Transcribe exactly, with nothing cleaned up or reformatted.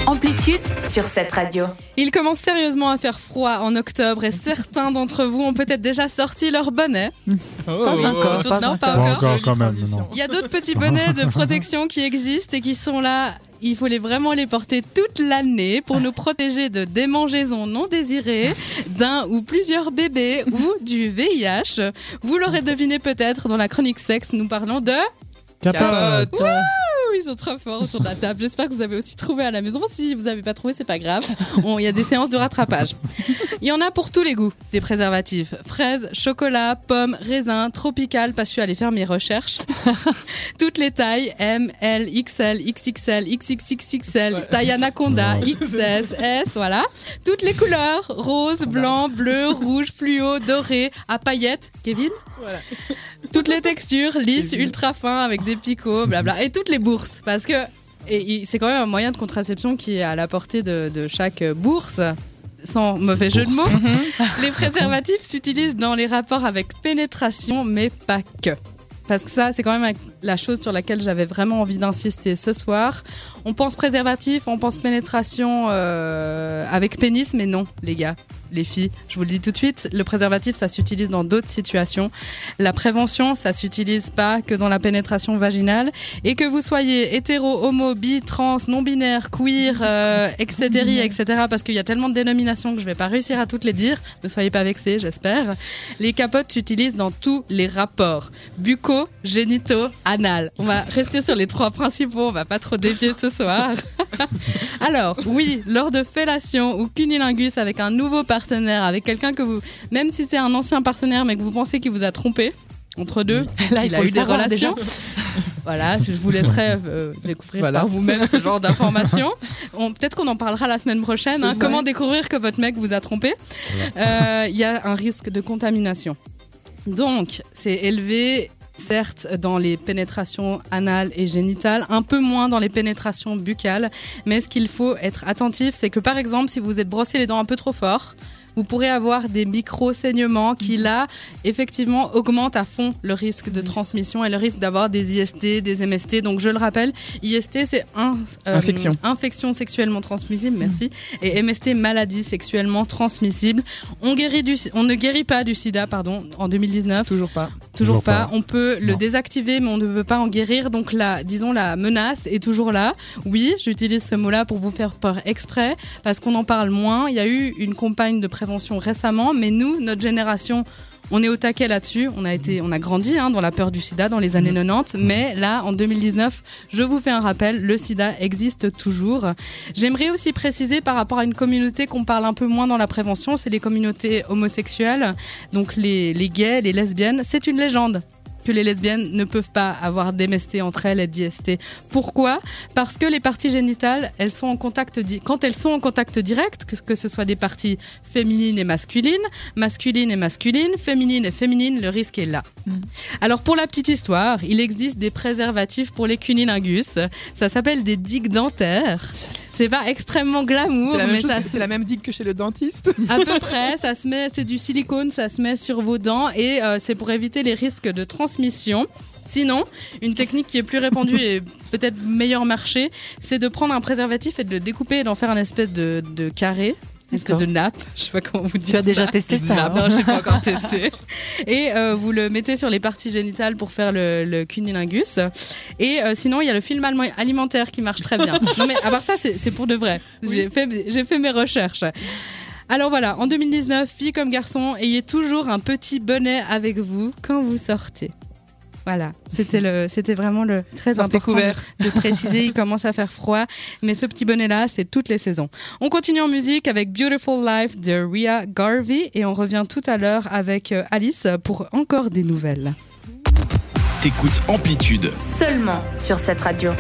Amplitude sur cette radio. Il commence sérieusement à faire froid en octobre et certains d'entre vous ont peut-être déjà sorti leur bonnet. Oh, pas encore, non, pas, pas encore. encore. Pas encore quand même, non. Il y a d'autres petits bonnets de protection qui existent et qui sont là. Il faut les vraiment les porter toute l'année pour nous protéger de démangeaisons non désirées, d'un ou plusieurs bébés ou du V I H. Vous l'aurez deviné peut-être dans la chronique sexe, nous parlons de... Capote. Wouh, ils sont trop forts autour de la table. J'espère que vous avez aussi trouvé à la maison. Si vous n'avez pas trouvé, c'est pas grave. Il y a des séances de rattrapage. Il y en a pour tous les goûts, des préservatifs. Fraises, chocolat, pommes, raisins, tropical, parce que je suis allée faire mes recherches. Toutes les tailles, M, L, X L, X X L, X X X X L, taille anaconda, X S, S, voilà. Toutes les couleurs, rose, blanc, bleu, rouge, fluo, doré, à paillettes. Kevin ? Voilà. Toutes les textures, lisses, ultra fins, avec des picots, blabla. Et toutes les bourses, parce que et, et c'est quand même un moyen de contraception qui est à la portée de, de chaque bourse. Sans mauvais jeu de mots. Les préservatifs s'utilisent dans les rapports avec pénétration, mais pas que. Parce que ça, c'est quand même la chose sur laquelle j'avais vraiment envie d'insister ce soir. On pense préservatif, on pense pénétration euh, avec pénis, mais non, les gars. Les filles, je vous le dis tout de suite, le préservatif, ça s'utilise dans d'autres situations. La prévention, ça s'utilise pas que dans la pénétration vaginale. Et que vous soyez hétéro, homo, bi, trans, non-binaire, queer, euh, et cetera, et cetera, parce qu'il y a tellement de dénominations que je vais pas réussir à toutes les dire. Ne soyez pas vexés, j'espère. Les capotes s'utilisent dans tous les rapports. Bucco, génitaux, anal. On va rester sur les trois principaux, on va pas trop dévier ce soir. Alors, oui, lors de fellation ou cunilingus avec un nouveau partenaire, avec quelqu'un que vous, même si c'est un ancien partenaire, mais que vous pensez qu'il vous a trompé, entre deux, oui. Là, il, il a eu des relations. Voilà, je vous laisserai euh, découvrir voilà. par vous-même ce genre d'informations. On, peut-être qu'on en parlera la semaine prochaine. Hein, comment découvrir que votre mec vous a trompé. Il euh, y a un risque de contamination. Donc, c'est élevé... Certes, dans les pénétrations anales et génitales, un peu moins dans les pénétrations buccales. Mais ce qu'il faut être attentif, c'est que par exemple, si vous vous êtes brossé les dents un peu trop fort, vous pourrez avoir des micro-saignements qui, là, effectivement, augmentent à fond le risque de transmission et le risque d'avoir des I S T, des M S T. Donc, je le rappelle, I S T, c'est un, euh, infection. infection sexuellement transmissible, merci. Et M S T, maladie sexuellement transmissible. On, guérit du, on ne guérit pas du sida, pardon, en deux mille dix-neuf. Toujours pas. Toujours, toujours pas. pas. On peut non. le désactiver, mais on ne peut pas en guérir. Donc, la, disons, la menace est toujours là. Oui, j'utilise ce mot-là pour vous faire peur exprès, parce qu'on en parle moins. Il y a eu une campagne de prévention récemment, mais nous, notre génération, on est au taquet là-dessus. On a été, on a grandi hein, dans la peur du sida dans les années mmh. quatre-vingt-dix, mais là, en deux mille dix-neuf, je vous fais un rappel, le sida existe toujours. J'aimerais aussi préciser par rapport à une communauté qu'on parle un peu moins dans la prévention, c'est les communautés homosexuelles, donc les, les gays, les lesbiennes. C'est une légende que les lesbiennes ne peuvent pas avoir d'M S T entre elles et d'I S T. Pourquoi ? Parce que les parties génitales, elles sont en contact di- quand elles sont en contact direct, que, que ce soit des parties féminines et masculines, masculines et masculines, féminines et féminines, le risque est là. Mmh. Alors pour la petite histoire, il existe des préservatifs pour les cunilingus. Ça s'appelle des digues dentaires. C'est pas extrêmement glamour, c'est la même mais chose ça que c'est la même digue que chez le dentiste. À peu près, ça se met, c'est du silicone, ça se met sur vos dents et euh, c'est pour éviter les risques de transmission. Sinon, une technique qui est plus répandue et peut-être meilleur marché, c'est de prendre un préservatif et de le découper et d'en faire un espèce de, de carré. Une espèce de nappe, je sais pas comment vous dire. Tu as déjà ça. testé ça hein? Non, j'ai pas encore testé. Et euh, vous le mettez sur les parties génitales pour faire le, le cunilingus. Et euh, sinon, il y a le film alimentaire qui marche très bien. Non mais à part ça, c'est, c'est pour de vrai. Oui. J'ai fait, j'ai fait mes recherches. Alors voilà, en deux mille dix-neuf, filles comme garçons, ayez toujours un petit bonnet avec vous quand vous sortez. Voilà, c'était, le, c'était vraiment le très Sortez important couvert. de préciser. Il commence à faire froid, mais ce petit bonnet-là, c'est toutes les saisons. On continue en musique avec Beautiful Life de Ria Garvey et on revient tout à l'heure avec Alice pour encore des nouvelles. T'écoutes Amplitude. Seulement sur cette radio.